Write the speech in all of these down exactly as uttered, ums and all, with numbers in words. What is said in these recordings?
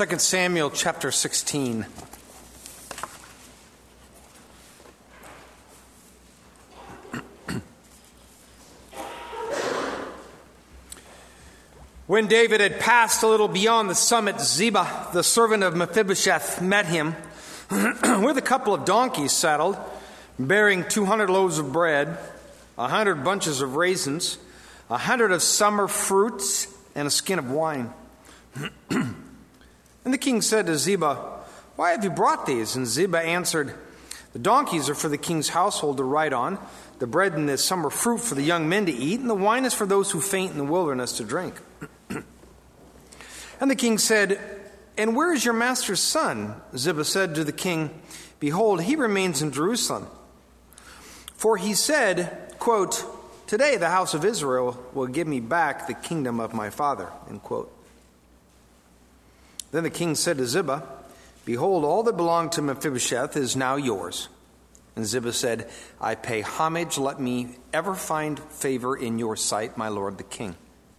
Second Samuel chapter sixteen. When David had passed a little beyond the summit, Ziba, the servant of Mephibosheth, met him with a couple of donkeys saddled, bearing two hundred loaves of bread, a hundred bunches of raisins, a hundred of summer fruits, and a skin of wine. And the king said to Ziba, "Why have you brought these?" And Ziba answered, "The donkeys are for the king's household to ride on, the bread and the summer fruit for the young men to eat, and the wine is for those who faint in the wilderness to drink." And the king said, "And where is your master's son?" Ziba said to the king, "Behold, he remains in Jerusalem. For he said, quote, 'Today the house of Israel will give me back the kingdom of my father,'" end quote. Then the king said to Ziba, "Behold, all that belonged to Mephibosheth is now yours." And Ziba said, "I pay homage. Let me ever find favor in your sight, my lord the king."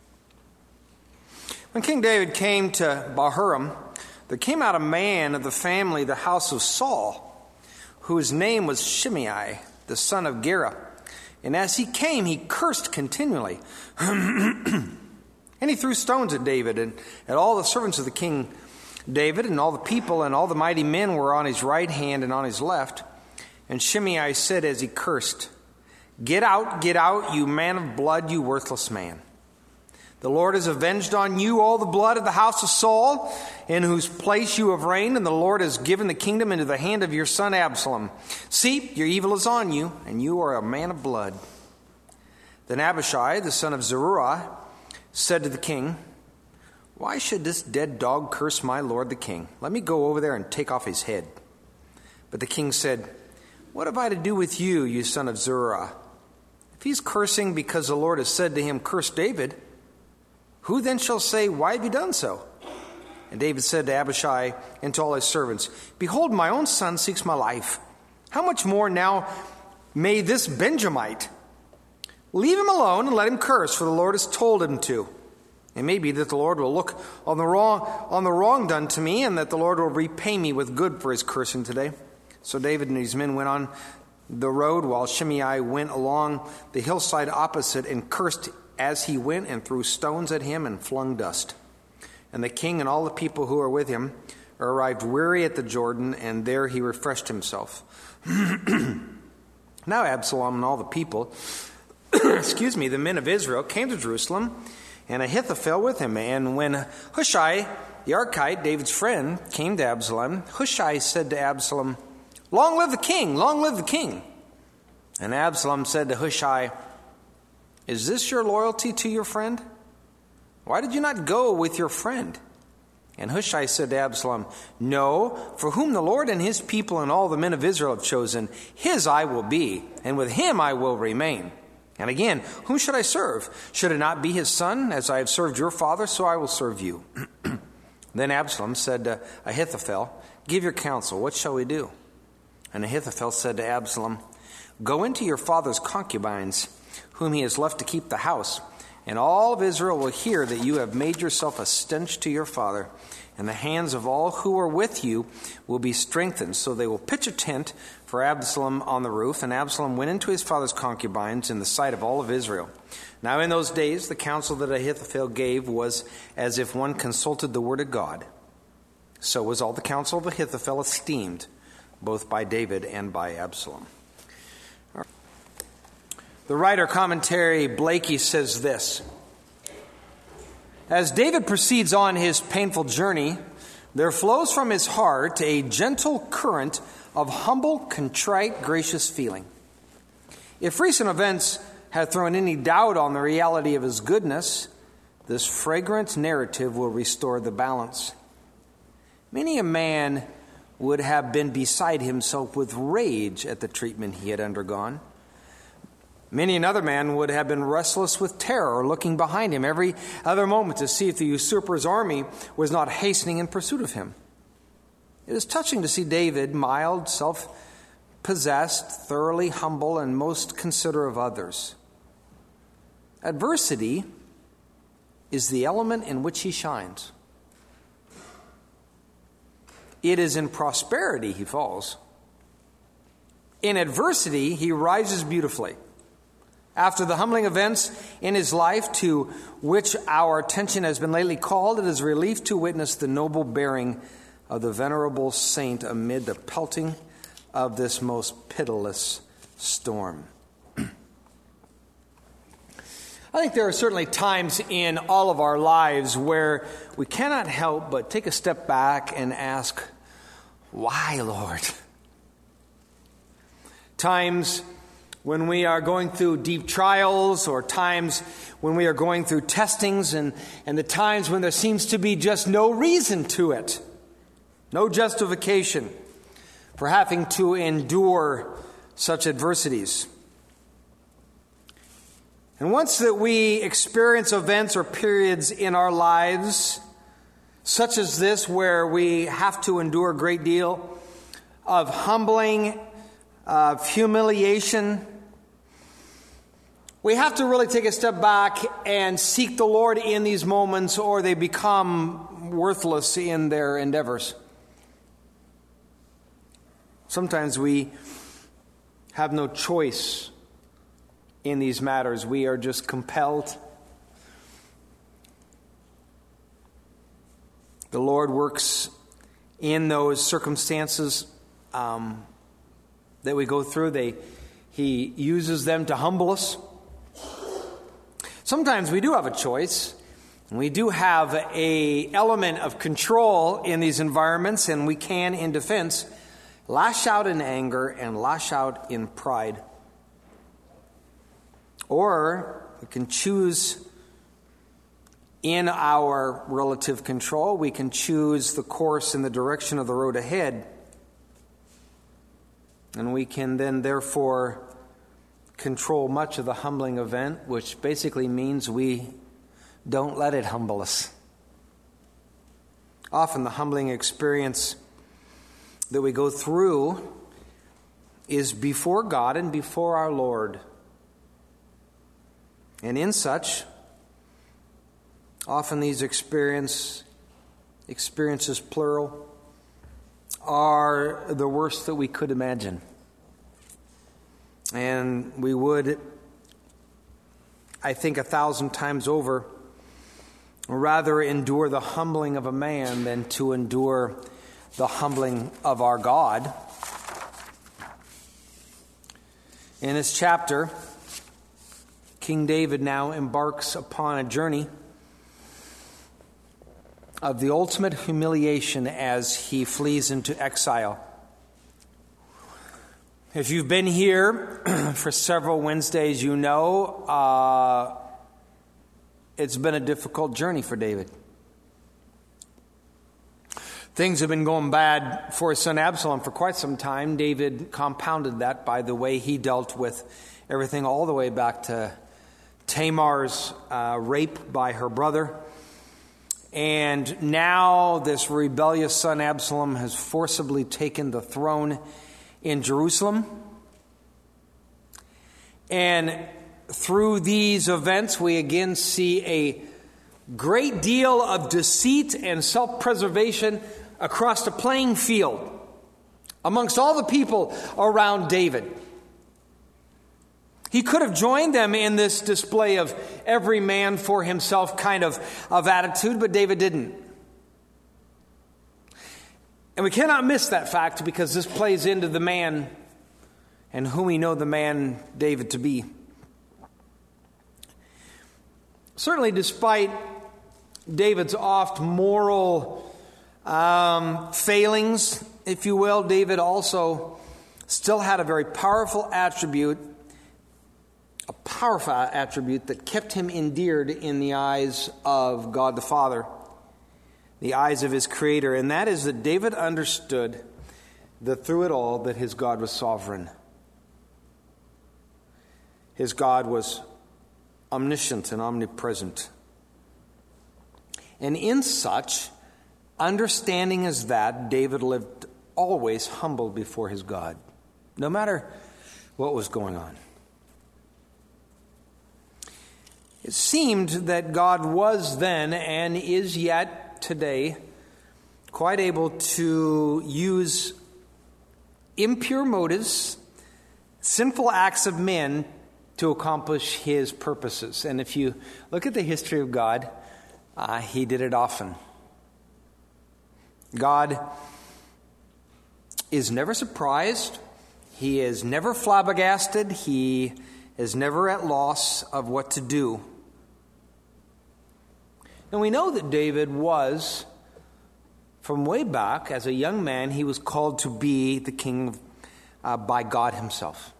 When King David came to Bahurim, there came out a man of the family, the house of Saul, whose name was Shimei, the son of Gera. And as he came, he cursed continually. And he threw stones at David and at all the servants of the king David, and all the people and all the mighty men were on his right hand and on his left. And Shimei said as he cursed, "Get out, get out, you man of blood, you worthless man. The Lord has avenged on you all the blood of the house of Saul, in whose place you have reigned, and the Lord has given the kingdom into the hand of your son Absalom. See, your evil is on you, and you are a man of blood." Then Abishai, the son of Zeruiah, said to the king, "Why should this dead dog curse my lord the king? Let me go over there and take off his head." But the king said, "What have I to do with you, you son of Zeruiah? If he's cursing because the Lord has said to him, 'Curse David,' who then shall say, 'Why have you done so?'" And David said to Abishai and to all his servants, "Behold, my own son seeks my life. How much more now may this Benjamite? Leave him alone and let him curse, for the Lord has told him to. It may be that the Lord will look on the wrong on the wrong done to me, and that the Lord will repay me with good for his cursing today." So David and his men went on the road, while Shimei went along the hillside opposite and cursed as he went, and threw stones at him and flung dust. And the king and all the people who were with him arrived weary at the Jordan, and there he refreshed himself. Now Absalom and all the people, excuse me, the men of Israel, came to Jerusalem, and Ahithophel with him. And when Hushai, the Archite, David's friend, came to Absalom, Hushai said to Absalom, "Long live the king! Long live the king!" And Absalom said to Hushai, "Is this your loyalty to your friend? Why did you not go with your friend?" And Hushai said to Absalom, "No, for whom the Lord and his people and all the men of Israel have chosen, his I will be, and with him I will remain. And again, whom should I serve? Should it not be his son? As I have served your father, so I will serve you." Then Absalom said to Ahithophel, "Give your counsel. What shall we do?" And Ahithophel said to Absalom, "Go into your father's concubines, whom he has left to keep the house, and all of Israel will hear that you have made yourself a stench to your father, and the hands of all who are with you will be strengthened. So they will pitch a tent for Absalom on the roof." And Absalom went into his father's concubines in the sight of all of Israel. Now in those days the counsel that Ahithophel gave was as if one consulted the word of God. So was all the counsel of Ahithophel esteemed, both by David and by Absalom. The writer commentary Blakey says this: "As David proceeds on his painful journey, there flows from his heart a gentle current of humble, contrite, gracious feeling. If recent events have thrown any doubt on the reality of his goodness, this fragrant narrative will restore the balance. Many a man would have been beside himself with rage at the treatment he had undergone. Many another man would have been restless with terror, looking behind him every other moment to see if the usurper's army was not hastening in pursuit of him. It is touching to see David, mild, self-possessed, thoroughly humble, and most considerate of others. Adversity is the element in which he shines. It is in prosperity he falls. In adversity, he rises beautifully. After the humbling events in his life to which our attention has been lately called, it is a relief to witness the noble bearing of the venerable saint amid the pelting of this most pitiless storm. I think there are certainly times in all of our lives where we cannot help but take a step back and ask, why, Lord? Times when we are going through deep trials, or times when we are going through testings, and, and the times when there seems to be just no reason to it, no justification for having to endure such adversities. And once that we experience events or periods in our lives, such as this, where we have to endure a great deal of humbling, of humiliation, we have to really take a step back and seek the Lord in these moments, or they become worthless in their endeavors. Sometimes we have no choice in these matters. We are just compelled. The Lord works in those circumstances um, that we go through. They, He uses them to humble us. Sometimes we do have a choice. We do have an element of control in these environments, and we can, in defense, lash out in anger and lash out in pride. Or we can choose in our relative control. We can choose the course and the direction of the road ahead. And we can then, therefore, control much of the humbling event, which basically means we don't let it humble us. Often the humbling experience that we go through is before God and before our Lord. And in such, often these experience, experiences, plural, are the worst that we could imagine. And we would, I think, a thousand times over, rather endure the humbling of a man than to endure the humbling of our God. In this chapter, King David now embarks upon a journey of the ultimate humiliation as he flees into exile. If you've been here for several Wednesdays, you know uh, it's been a difficult journey for David. Things have been going bad for his son Absalom for quite some time. David compounded that by the way he dealt with everything all the way back to Tamar's uh, rape by her brother. And now this rebellious son Absalom has forcibly taken the throne in Jerusalem. And through these events, we again see a great deal of deceit and self-preservation across the playing field amongst all the people around David. He could have joined them in this display of every man for himself kind of, of attitude, but David didn't. And we cannot miss that fact, because this plays into the man and whom we know the man David to be. Certainly, despite David's oft moral um, failings, if you will, David also still had a very powerful attribute, a powerful attribute that kept him endeared in the eyes of God the Father, the eyes of his Creator, and that is that David understood that through it all that his God was sovereign. His God was omniscient and omnipresent. And in such understanding as that, David lived always humble before his God, no matter what was going on. It seemed that God was then and is yet today quite able to use impure motives, sinful acts of men to accomplish his purposes. And if you look at the history of God, uh, he did it often. God is never surprised. He is never flabbergasted. He is never at loss of what to do. And we know that David was, from way back, as a young man, he was called to be the king uh, by God himself.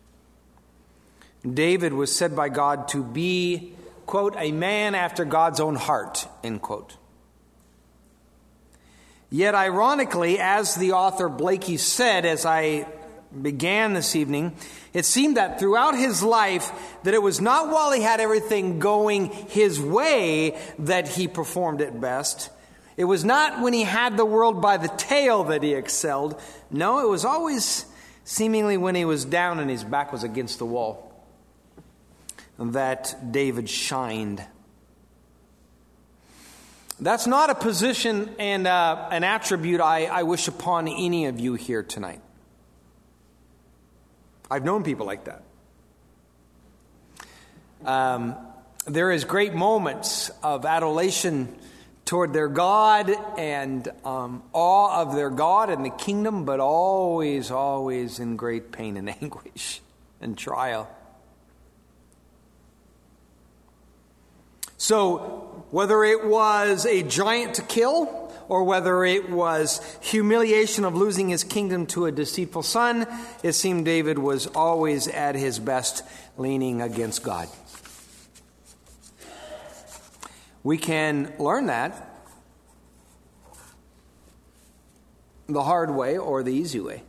David was said by God to be, quote, a man after God's own heart, end quote. Yet ironically, as the author Blakey said as I began this evening, it seemed that throughout his life that it was not while he had everything going his way that he performed at best. It was not when he had the world by the tail that he excelled. No, it was always seemingly when he was down and his back was against the wall that David shined. That's not a position and uh, an attribute I, I wish upon any of you here tonight. I've known people like that. Um, there is great moments of adulation toward their God and um, awe of their God and the kingdom, but always, always in great pain and anguish and trial. So, whether it was a giant to kill, or whether it was humiliation of losing his kingdom to a deceitful son, it seemed David was always at his best leaning against God. We can learn that the hard way or the easy way.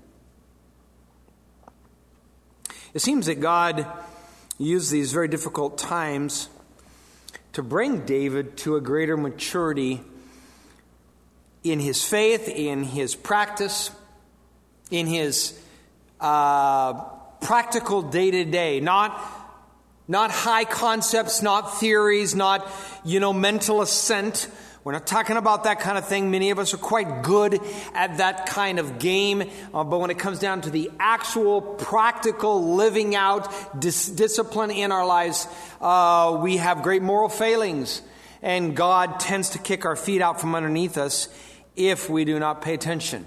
It seems that God used these very difficult times to bring David to a greater maturity in his faith, in his practice, in his uh, practical day-to-day. Not, not high concepts, not theories, not, you know, mental assent. We're not talking about that kind of thing. Many of us are quite good at that kind of game. Uh, but when it comes down to the actual practical living out dis- discipline in our lives, uh, we have great moral failings. And God tends to kick our feet out from underneath us if we do not pay attention.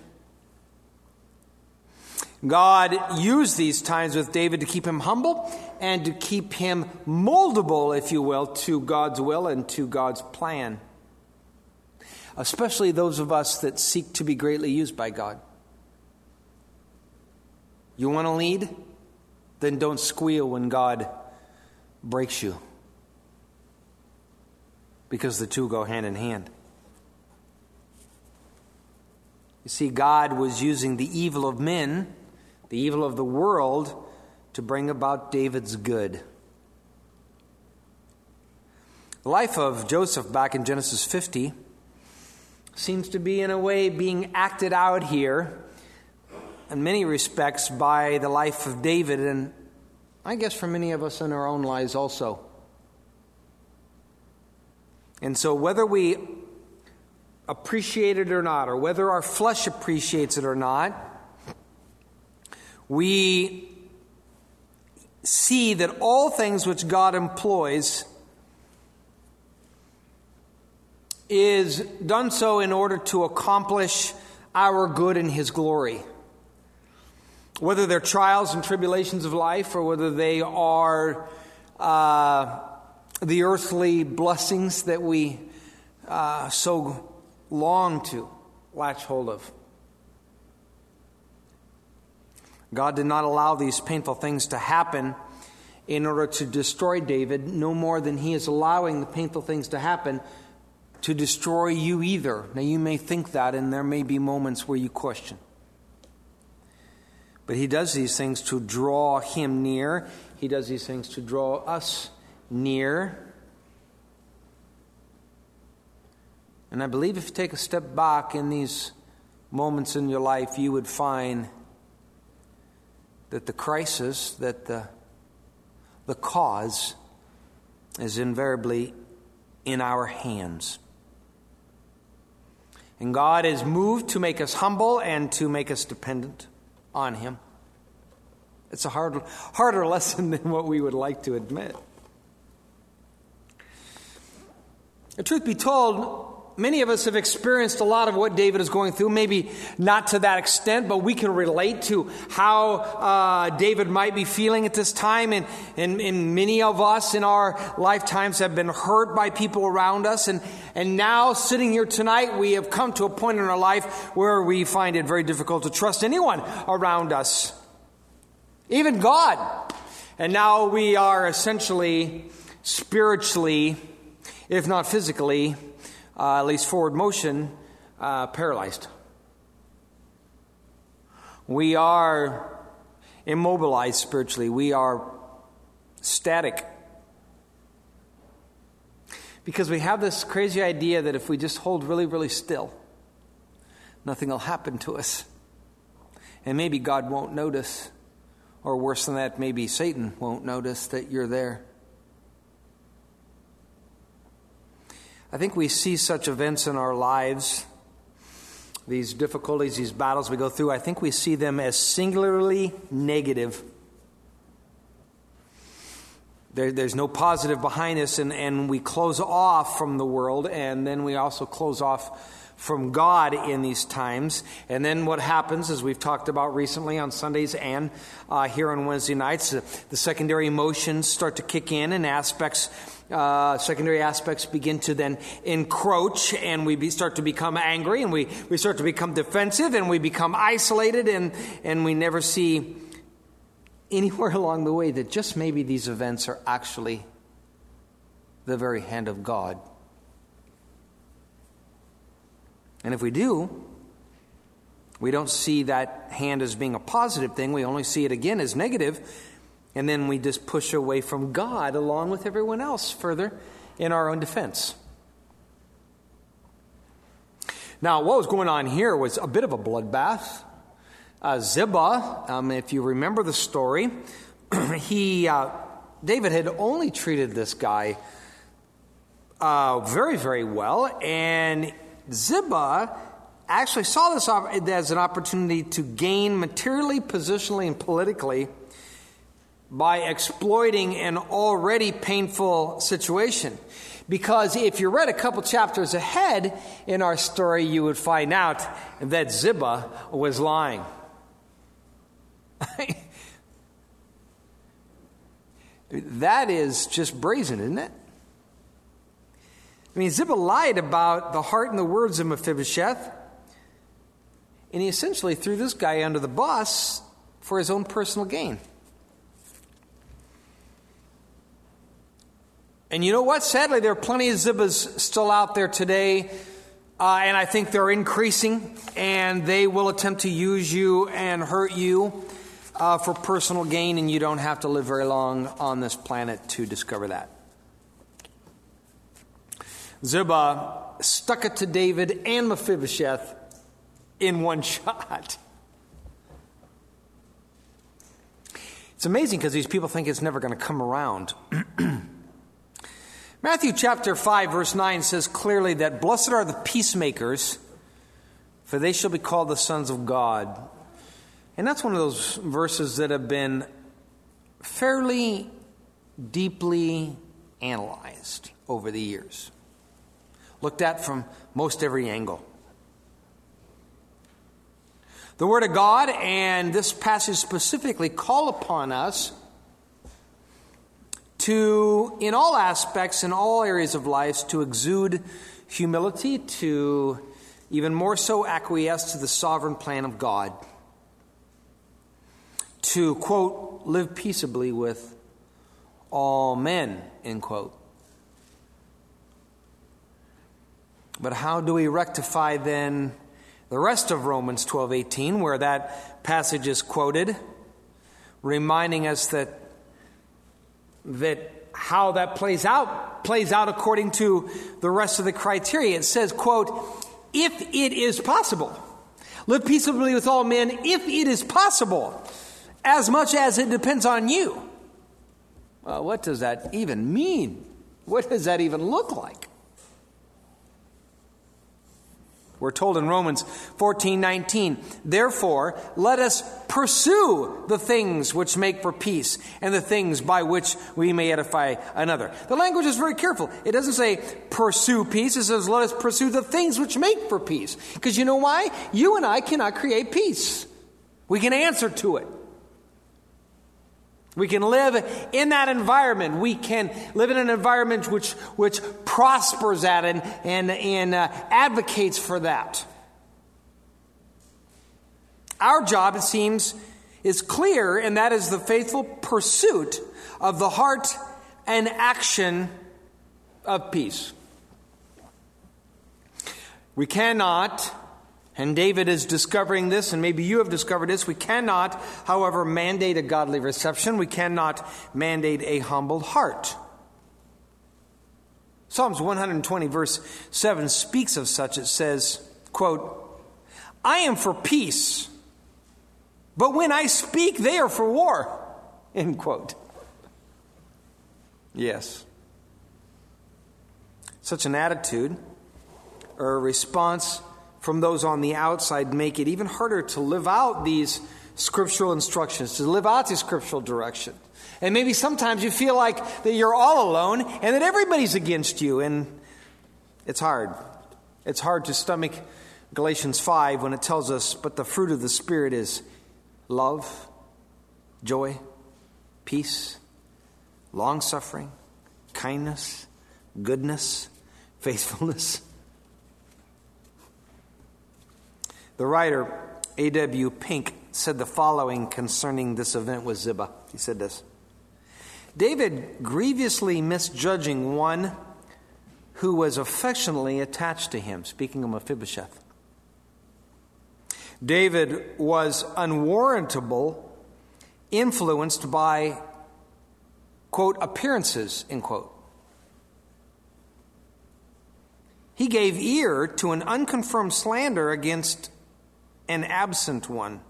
God used these times with David to keep him humble and to keep him moldable, if you will, to God's will and to God's plan. Especially those of us that seek to be greatly used by God. You want to lead? Then don't squeal when God breaks you. Because the two go hand in hand. You see, God was using the evil of men, the evil of the world, to bring about David's good. The life of Joseph back in Genesis fifty seems to be, in a way, being acted out here in many respects by the life of David, and I guess for many of us in our own lives also. And so whether we appreciate it or not, or whether our flesh appreciates it or not, we see that all things which God employs is done so in order to accomplish our good and His glory. Whether they're trials and tribulations of life, or whether they are uh, the earthly blessings that we uh, so long to latch hold of. God did not allow these painful things to happen in order to destroy David, no more than He is allowing the painful things to happen to destroy you either. Now, you may think that, and there may be moments where you question. But He does these things to draw him near. He does these things to draw us near. And I believe if you take a step back in these moments in your life, you would find that the crisis, that the, the cause is invariably in our hands. And God is moved to make us humble and to make us dependent on Him. It's a hard, harder lesson than what we would like to admit. The truth be told, many of us have experienced a lot of what David is going through. Maybe not to that extent, but we can relate to how uh, David might be feeling at this time. And, and, and many of us in our lifetimes have been hurt by people around us. And, and now, sitting here tonight, we have come to a point in our life where we find it very difficult to trust anyone around us, even God. And now we are essentially spiritually, if not physically, Uh, at least forward motion, uh, paralyzed. We are immobilized spiritually. We are static. Because we have this crazy idea that if we just hold really, really still, nothing will happen to us. And maybe God won't notice. Or worse than that, maybe Satan won't notice that you're there. I think we see such events in our lives, these difficulties, these battles we go through, I think we see them as singularly negative. There, there's no positive behind us, and, and we close off from the world, and then we also close off from God in these times. And then what happens, as we've talked about recently on Sundays and uh, here on Wednesday nights, uh, the secondary emotions start to kick in, and aspects Uh, secondary aspects begin to then encroach, and we be, start to become angry, and we, we start to become defensive, and we become isolated, and, and we never see anywhere along the way that just maybe these events are actually the very hand of God. And if we do, we don't see that hand as being a positive thing. We only see it again as negative. And then we just push away from God along with everyone else further in our own defense. Now, what was going on here was a bit of a bloodbath. Uh, Ziba, um, if you remember the story, he uh, David had only treated this guy uh, very, very well. And Ziba actually saw this as an opportunity to gain materially, positionally, and politically by exploiting an already painful situation. Because if you read a couple chapters ahead in our story, you would find out that Ziba was lying. That is just brazen, isn't it? I mean, Ziba lied about the heart and the words of Mephibosheth, and he essentially threw this guy under the bus for his own personal gain. And you know what? Sadly, there are plenty of Zibas still out there today, uh, and I think they're increasing, and they will attempt to use you and hurt you uh, for personal gain, and you don't have to live very long on this planet to discover that. Ziba stuck it to David and Mephibosheth in one shot. It's amazing because these people think it's never going to come around. Matthew chapter five, verse nine says clearly that blessed are the peacemakers, for they shall be called the sons of God. And that's one of those verses that have been fairly deeply analyzed over the years, looked at from most every angle. The Word of God and this passage specifically call upon us to, in all aspects, in all areas of life, to exude humility, to even more so acquiesce to the sovereign plan of God, to, quote, live peaceably with all men, end quote. But how do we rectify then the rest of Romans twelve eighteen, where that passage is quoted, reminding us that that how that plays out plays out according to the rest of the criteria. It says, quote, if it is possible, live peaceably with all men if it is possible, as much as it depends on you. Well, what does that even mean? What does that even look like? We're told in Romans fourteen nineteen, therefore, let us pursue the things which make for peace and the things by which we may edify another. The language is very careful. It doesn't say pursue peace. It says let us pursue the things which make for peace. Because you know why? You and I cannot create peace. We can answer to it. We can live in that environment. We can live in an environment which which prospers at and and, and uh, advocates for that. Our job, it seems, is clear, and that is the faithful pursuit of the heart and action of peace. We cannot, and David is discovering this, and maybe you have discovered this, we cannot, however, mandate a godly reception. We cannot mandate a humbled heart. Psalms one twenty verse seven speaks of such. It says, quote, I am for peace, but when I speak, they are for war, end quote. Yes. Such an attitude or a response from those on the outside make it even harder to live out these scriptural instructions, to live out these scriptural direction. And maybe sometimes you feel like that you're all alone and that everybody's against you, and it's hard. It's hard to stomach Galatians five when it tells us, but the fruit of the Spirit is love, joy, peace, long-suffering, kindness, goodness, faithfulness. The writer A W Pink said the following concerning this event with Ziba. He said this: David grievously misjudging one who was affectionately attached to him, speaking of Mephibosheth. David was unwarrantable, influenced by, quote, appearances, end quote. He gave ear to an unconfirmed slander against an absent one.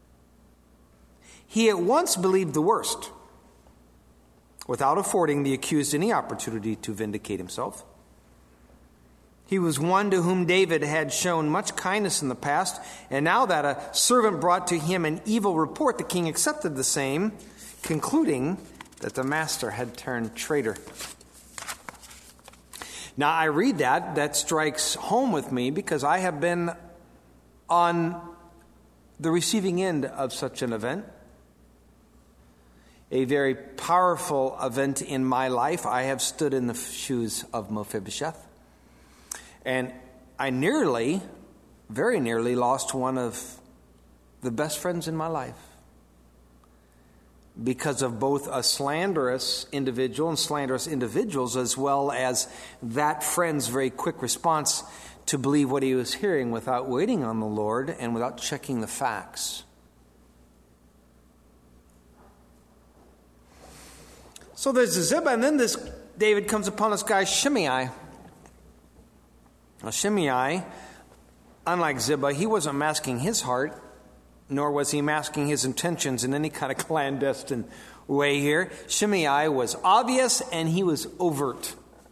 He at once believed the worst, without affording the accused any opportunity to vindicate himself. He was one to whom David had shown much kindness in the past, and now that a servant brought to him an evil report, the king accepted the same, concluding that the master had turned traitor. Now, I read that, that strikes home with me because I have been on the receiving end of such an event. A very powerful event in my life. I have stood in the shoes of Mephibosheth. And I nearly, very nearly lost one of the best friends in my life. Because of both a slanderous individual and slanderous individuals, as well as that friend's very quick response to believe what he was hearing without waiting on the Lord and without checking the facts. So there's Ziba, and then this David comes upon this guy Shimei. Now Shimei, unlike Ziba, he wasn't masking his heart, nor was he masking his intentions in any kind of clandestine way here. Shimei was obvious and he was overt.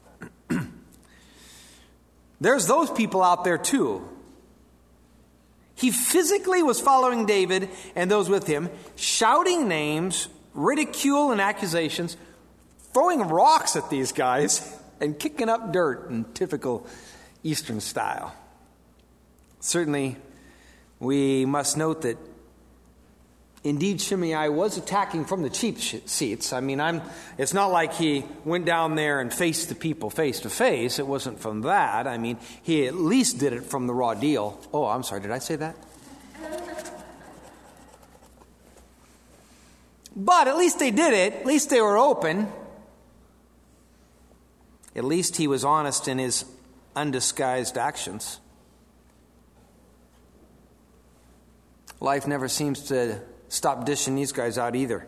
There's those people out there too. He physically was following David and those with him, shouting names, ridicule and accusations, throwing rocks at these guys, and kicking up dirt in typical Eastern style. Certainly, we must note that indeed Shimei was attacking from the cheap seats. I mean, I'm. It's not like he went down there and faced the people face to face. It wasn't from that. I mean, he at least did it from the raw deal. Oh, I'm sorry. Did I say that? But at least they did it. At least they were open. At least he was honest in his undisguised actions. Life never seems to stop dishing these guys out either.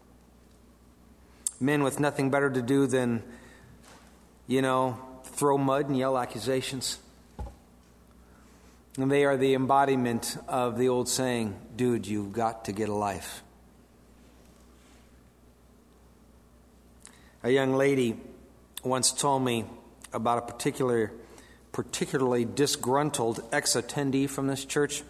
Men with nothing better to do than, you know, throw mud and yell accusations. And they are the embodiment of the old saying, dude, you've got to get a life. A young lady once told me about a particular particularly disgruntled ex-attendee from this church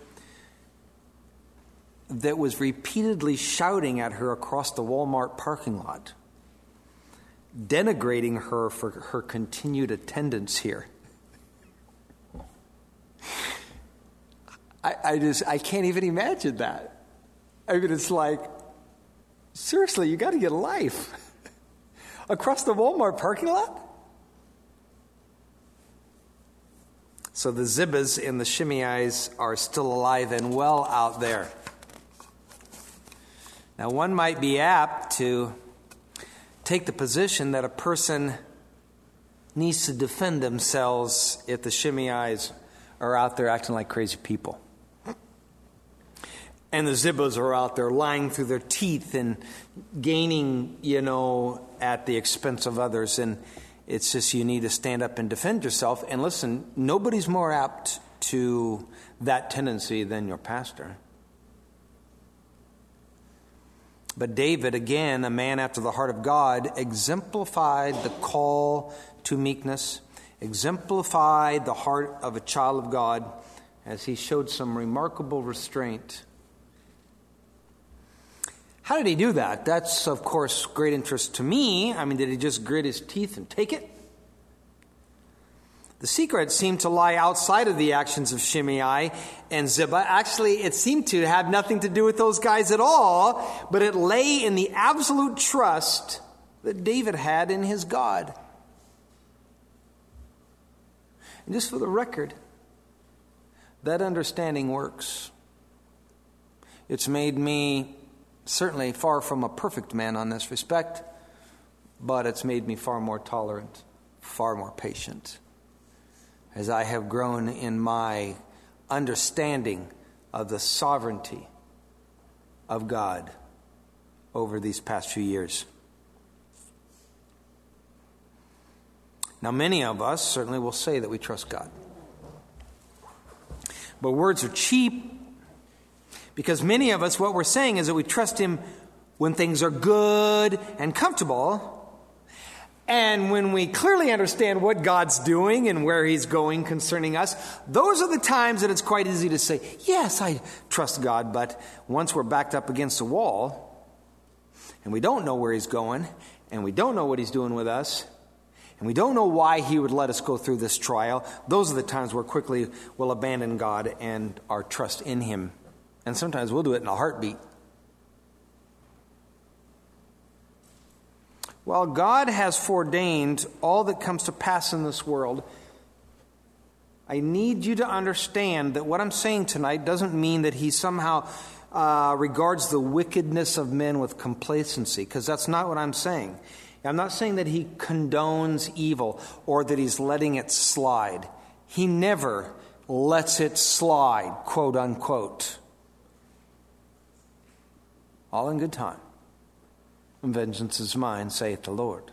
that was repeatedly shouting at her across the Walmart parking lot, denigrating her for her continued attendance here. I, I just, I can't even imagine that. I mean, it's like, seriously, you got to get a life. Across the Walmart parking lot? So the Zibbas and the Shimeis are still alive and well out there. Now, one might be apt to take the position that a person needs to defend themselves if the Shimeis are out there acting like crazy people. And the Zibbas are out there lying through their teeth and gaining, you know, at the expense of others. And it's just you need to stand up and defend yourself. And listen, nobody's more apt to that tendency than your pastor. But David, again, a man after the heart of God, exemplified the call to meekness, exemplified the heart of a child of God as he showed some remarkable restraint. How did he do that? That's, of course, great interest to me. I mean, did he just grit his teeth and take it? The secret seemed to lie outside of the actions of Shimei and Ziba. Actually, it seemed to have nothing to do with those guys at all, but it lay in the absolute trust that David had in his God. And just for the record, that understanding works. It's made me certainly far from a perfect man on this respect, but it's made me far more tolerant, far more patient, as I have grown in my understanding of the sovereignty of God over these past few years. Now, many of us certainly will say that we trust God. But words are cheap, because many of us, what we're saying is that we trust Him when things are good and comfortable. And when we clearly understand what God's doing and where He's going concerning us, those are the times that it's quite easy to say, yes, I trust God. But once we're backed up against a wall, and we don't know where He's going, and we don't know what He's doing with us, and we don't know why He would let us go through this trial, those are the times where quickly we'll abandon God and our trust in Him. And sometimes we'll do it in a heartbeat. While God has foreordained all that comes to pass in this world, I need you to understand that what I'm saying tonight doesn't mean that He somehow uh, regards the wickedness of men with complacency, because that's not what I'm saying. I'm not saying that He condones evil or that He's letting it slide. He never lets it slide, quote unquote. All in good time. And vengeance is mine, saith the Lord.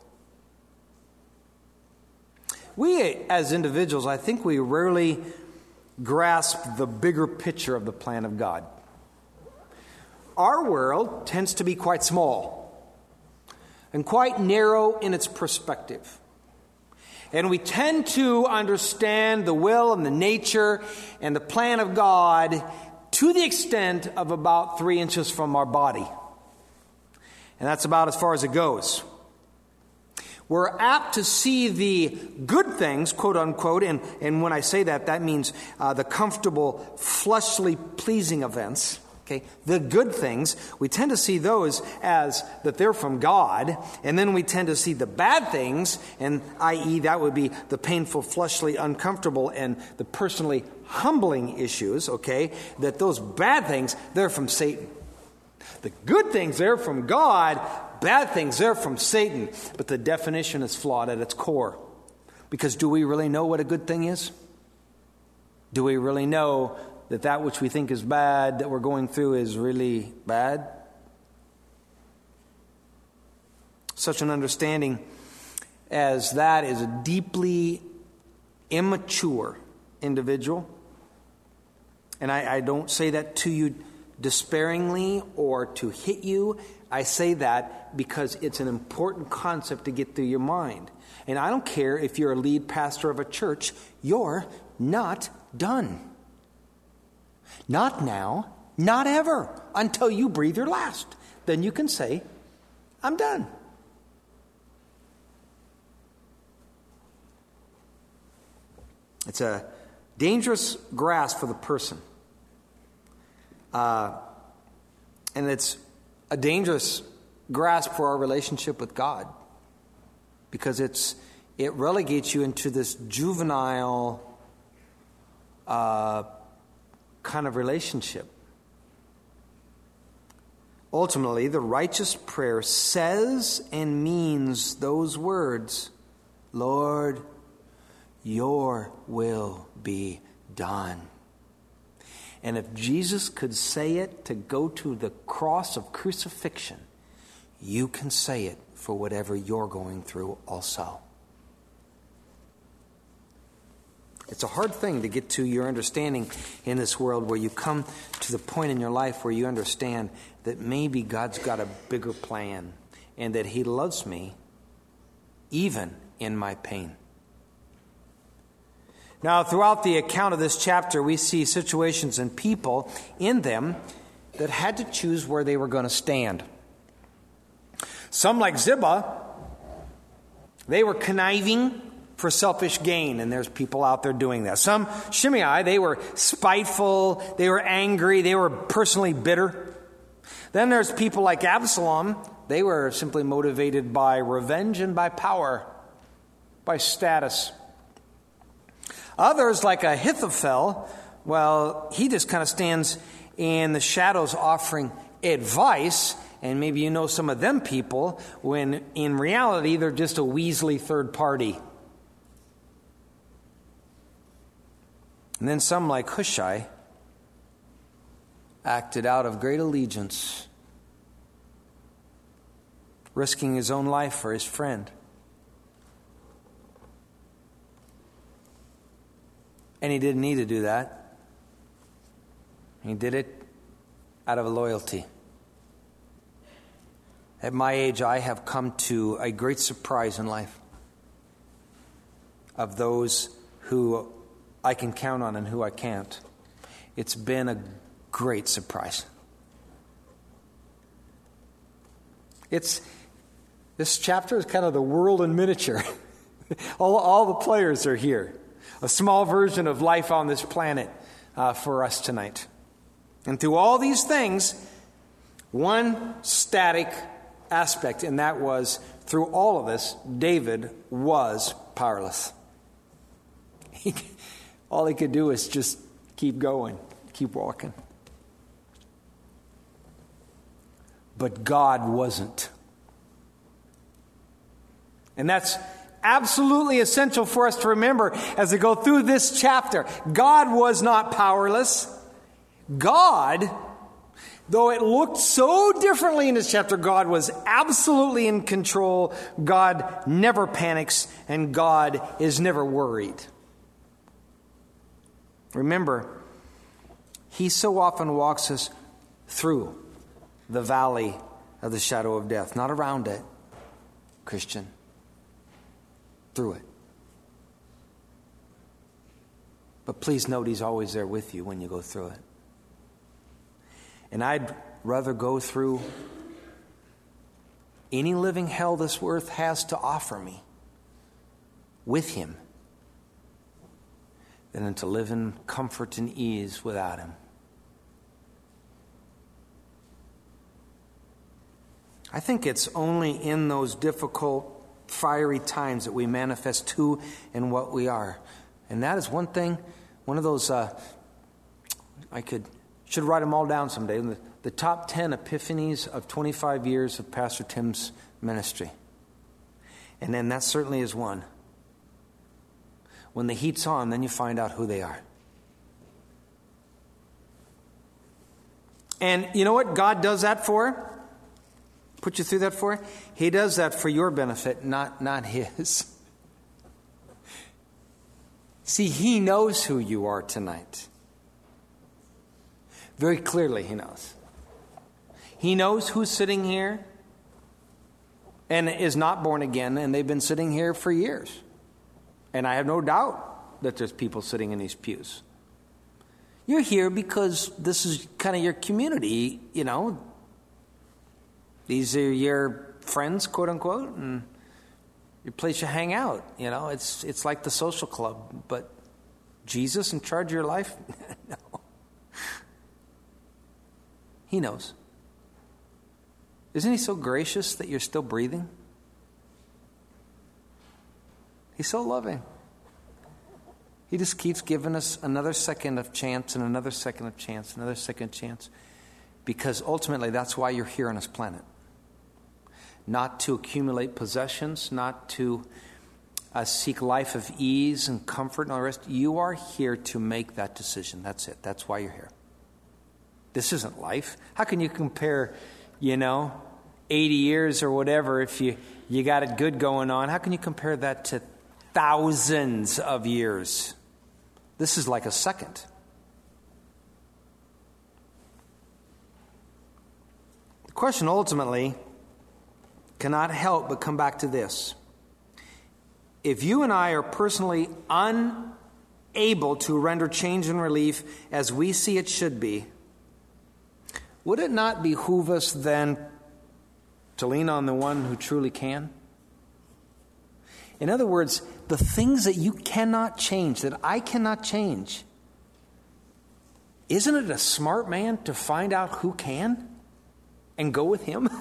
We, as individuals, I think we rarely grasp the bigger picture of the plan of God. Our world tends to be quite small and quite narrow in its perspective. And we tend to understand the will and the nature and the plan of God to the extent of about three inches from our body. And that's about as far as it goes. We're apt to see the good things, quote unquote, and, and when I say that, that means uh, the comfortable, fleshly pleasing events. Okay, the good things, we tend to see those as that they're from God, and then we tend to see the bad things, and that is that would be the painful, fleshly, uncomfortable, and the personally humbling issues, okay, that those bad things, they're from Satan. The good things, they're from God. Bad things, they're from Satan. But the definition is flawed at its core. Because do we really know what a good thing is? Do we really know that that which we think is bad, that we're going through, is really bad? Such an understanding as that is a deeply immature individual. And I, I don't say that to you despairingly or to hit you. I say that because it's an important concept to get through your mind. And I don't care if you're a lead pastor of a church, you're not done. Not now, not ever, until you breathe your last. Then you can say, I'm done. It's a dangerous grasp for the person. Uh, and it's a dangerous grasp for our relationship with God. Because it's it relegates you into this juvenile uh, kind of relationship. Ultimately, the righteous prayer says and means those words, Lord, your will be done. And if Jesus could say it to go to the cross of crucifixion, you can say it for whatever you're going through also. It's a hard thing to get to your understanding in this world where you come to the point in your life where you understand that maybe God's got a bigger plan and that He loves me even in my pain. Now, throughout the account of this chapter, we see situations and people in them that had to choose where they were going to stand. Some, like Ziba, they were conniving for selfish gain, and there's people out there doing that. Some, Shimei, they were spiteful, they were angry, they were personally bitter. Then there's people like Absalom, they were simply motivated by revenge and by power, by status. Others, like Ahithophel, well, he just kind of stands in the shadows offering advice, and maybe you know some of them people, when in reality they're just a Weasley third party. And then some, like Hushai, acted out of great allegiance, risking his own life for his friend. And he didn't need to do that. He did it out of loyalty. At my age, I have come to a great surprise in life of those who I can count on and who I can't. It's been a great surprise. It's this chapter is kind of the world in miniature. all, all the players are here. A small version of life on this planet uh, for us tonight. And through all these things, one static aspect, and that was through all of this, David was powerless. He, all he could do is just keep going, keep walking. But God wasn't. And that's absolutely essential for us to remember as we go through this chapter. God was not powerless. God, though it looked so differently in this chapter, God was absolutely in control. God never panics, and God is never worried. Remember, He so often walks us through the valley of the shadow of death, not around it, Christian. Through it. But please note, He's always there with you when you go through it. And I'd rather go through any living hell this earth has to offer me with Him than to live in comfort and ease without Him. I think it's only in those difficult, fiery times that we manifest who and what we are. And that is one thing, one of those, uh, I could should write them all down someday. The, the top ten epiphanies of twenty-five years of Pastor Tim's ministry. And then that certainly is one. When the heat's on, then you find out who they are. And you know what God does that for? Put you through that for? He does that for your benefit, not, not His. See, He knows who you are tonight. Very clearly he knows. He knows who's sitting here and is not born again, and they've been sitting here for years. And I have no doubt that there's people sitting in these pews. You're here because this is kind of your community, you know. These are your friends, quote unquote, and your place you hang out. You know, it's it's like the social club, but Jesus in charge of your life? No. He knows. Isn't he so gracious that you're still breathing? He's so loving. He just keeps giving us another second of chance and another second of chance, another second chance. Because ultimately that's why you're here on this planet. Not to accumulate possessions, not to uh, seek life of ease and comfort and all the rest. You are here to make that decision. That's it. That's why you're here. This isn't life. How can you compare, you know, eighty years or whatever if you, you got it good going on? How can you compare that to thousands of years? This is like a second. The question ultimately cannot help but come back to this. If you and I are personally unable to render change and relief as we see it should be, would it not behoove us then to lean on the one who truly can? In other words, the things that you cannot change, that I cannot change, isn't it a smart man to find out who can and go with him?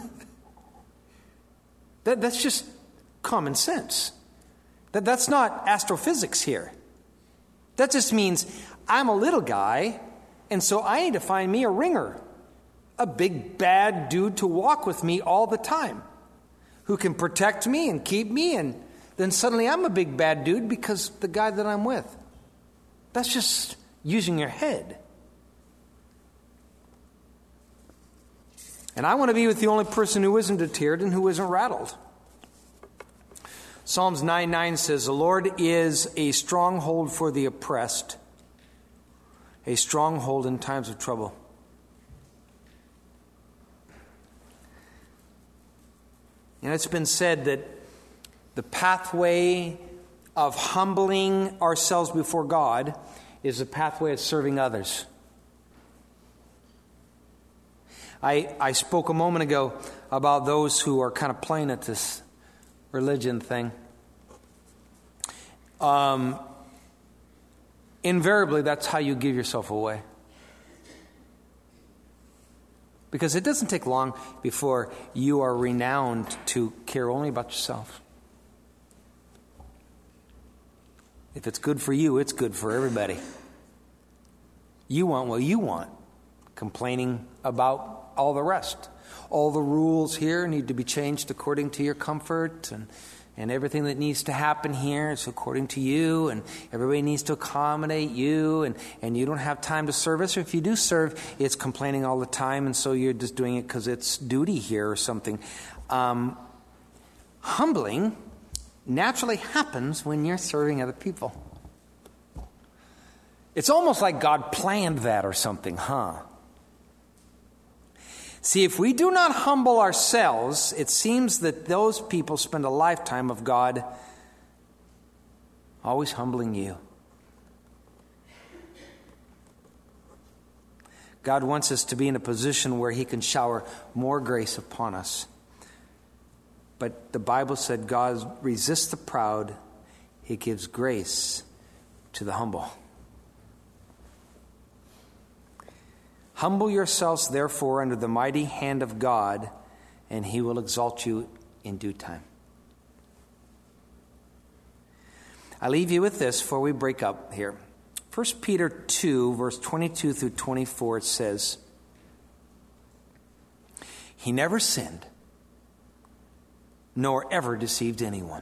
that, that's just common sense. That, that's not astrophysics here. That just means I'm a little guy, and so I need to find me a ringer. A big bad dude to walk with me all the time, who can protect me and keep me, and then suddenly I'm a big bad dude because the guy that I'm with. That's just using your head. And I want to be with the only person who isn't deterred and who isn't rattled. Psalms nine nine says, "The Lord is a stronghold for the oppressed, a stronghold in times of trouble." And it's been said that the pathway of humbling ourselves before God is the pathway of serving others. I, I spoke a moment ago about those who are kind of playing at this religion thing. Um, invariably, that's how you give yourself away. Because it doesn't take long before you are renowned to care only about yourself. If it's good for you, it's good for everybody. You want what you want, complaining about all the rest. All the rules here need to be changed according to your comfort, and And everything that needs to happen here is according to you, and everybody needs to accommodate you, and, and you don't have time to service. Or if you do serve, it's complaining all the time, and so you're just doing it because it's duty here or something. Um, humbling naturally happens when you're serving other people. It's almost like God planned that or something, huh? See, if we do not humble ourselves, it seems that those people spend a lifetime of God always humbling you. God wants us to be in a position where He can shower more grace upon us. But the Bible said God resists the proud, He gives grace to the humble. Humble yourselves, therefore, under the mighty hand of God, and He will exalt you in due time. I leave you with this before we break up here. First Peter two, verse twenty-two through twenty-four, it says, He never sinned, nor ever deceived anyone.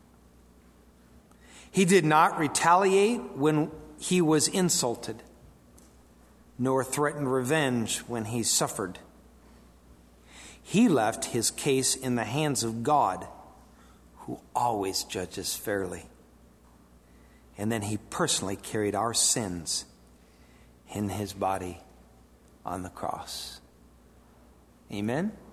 He did not retaliate when he was insulted, nor threatened revenge when he suffered. He left his case in the hands of God, who always judges fairly. And then He personally carried our sins in His body on the cross. Amen?